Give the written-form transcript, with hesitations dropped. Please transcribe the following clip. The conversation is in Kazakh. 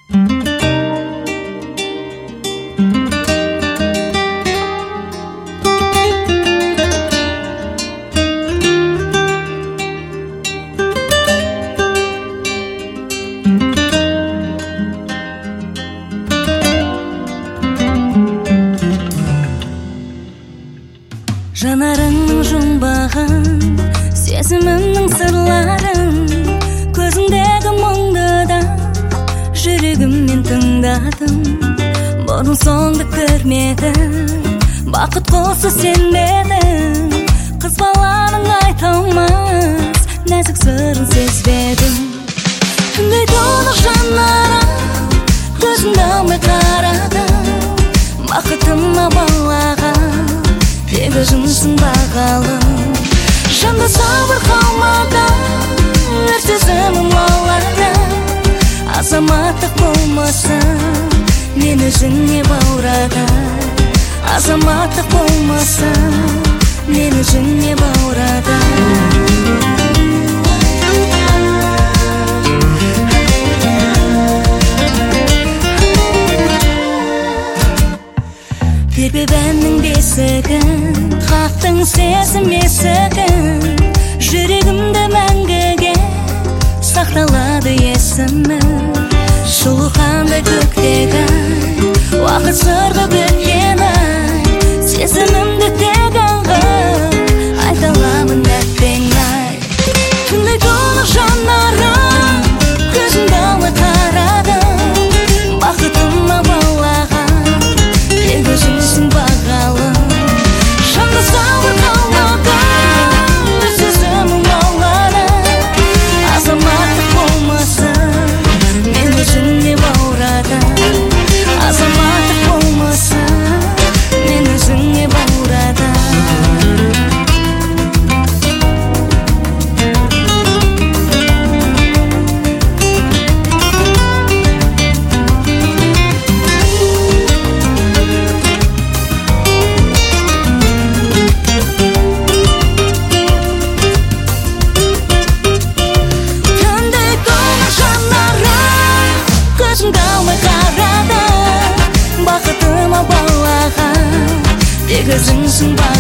Жанарыңның жұмбағын, сезімімнің сырларын, көзіңдегі мұңды да жүрегіммен тыңдадым. Бұрын соңды көрмедім, бақыт құсы сен едің. Қыз баланың айта алмас нәзік сырын сезбедім. Түндей тұнық жанарым, көзімді алмай қарадым. Бақытыма балаған тегі жынсың бағалым. Жанда сабыр қалмады, өр сезімім лаулады. Азаматтық болмасын, мен өзіңе баурады. Азаматтық болмасын, мен өзіңе баурады. Тербебәннің бесігін, қақтың сезім есігін. Жүрегімді мәңгіге сақталады есімім. Шұлы қандай көктегі уақыт сырғы біткен ай. Сезімімді тек аңғып айта аламын әттең ай. Түндей тұнық жанарым, көзімді алмай қарадым. Бақытыма балаған тегі жынсың бағалым. Жанды сабыр қалмады, өр сезімім лаулады. Азаматтық болмасын, мен өзіңе баурады. Азаматтық болмасын, мен өзіңе баурады. Көзімді алмай қарады, бақытыма балаған тек өзіңсің